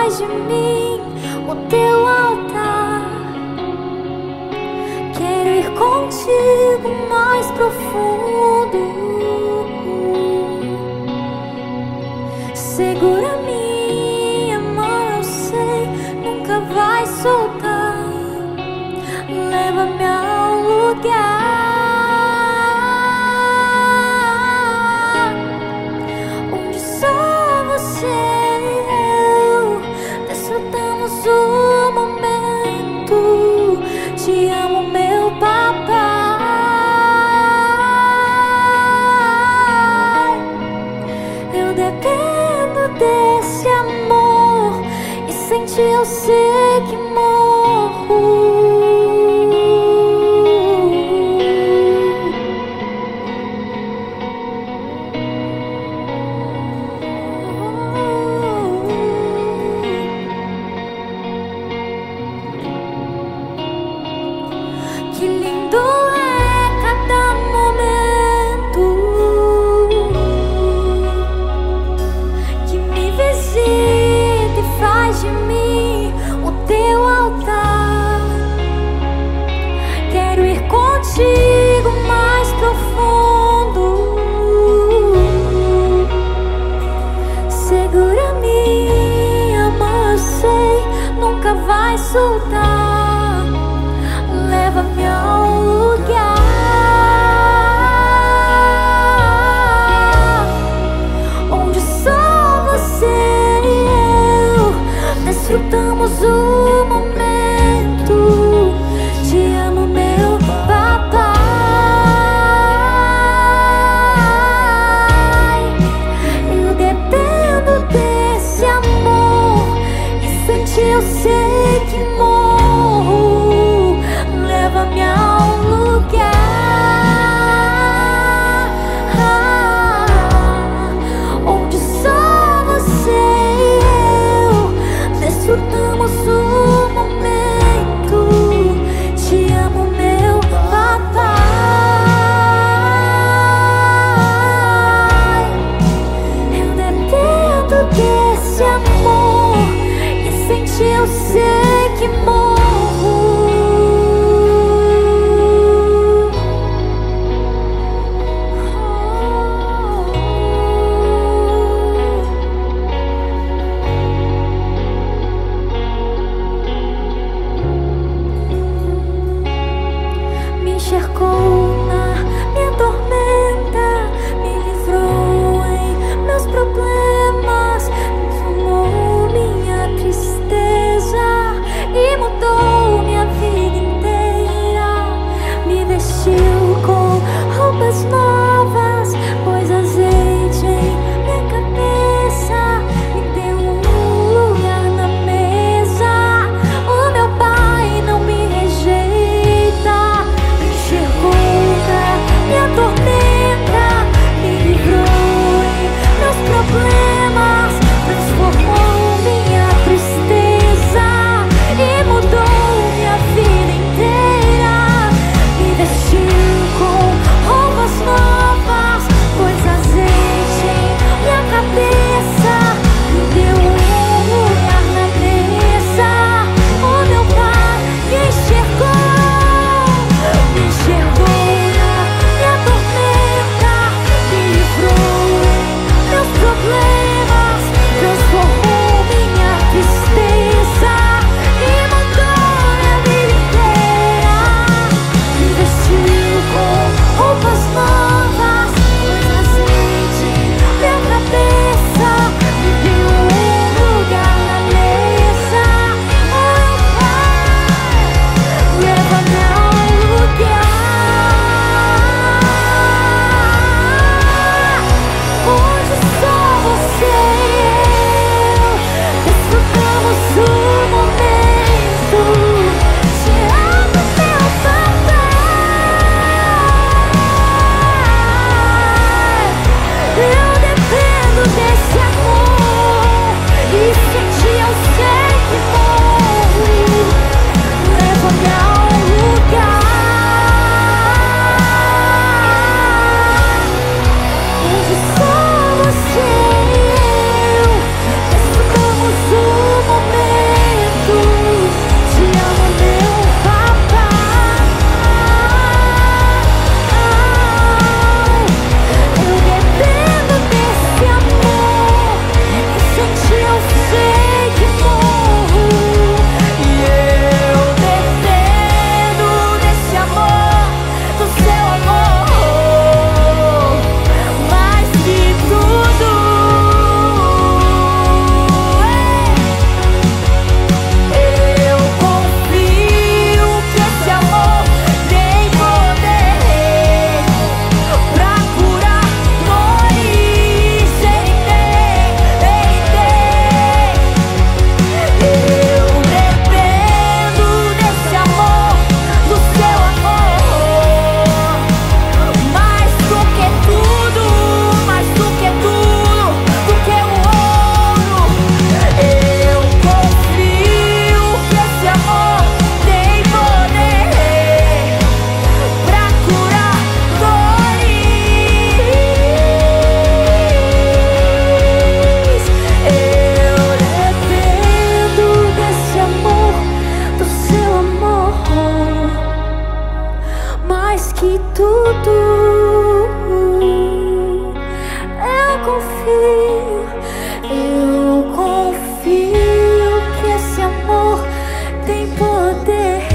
faz de mim o teu altar. Quero ir contigo mais profundo. Segura minha mão, eu sei, nunca vai soltar. Leva-me ao lugar onde só você e eu desfrutamos o momento. Te amo, meu papai. Eu dependo desse amor e sem ti eu sei que morro. Que lindo é cada momento que me visita e faz de mim o teu altar. Quero ir contigo mais profundo. Segura minha mão, eu sei, nunca vai soltar. Leva-me ao lugar onde só você e eu desfrutamos o momento. Te amo, meu papai. Eu dependo desse amor e sem ti eu sei que morro. que tudo. Eu confio que esse amor tem poder.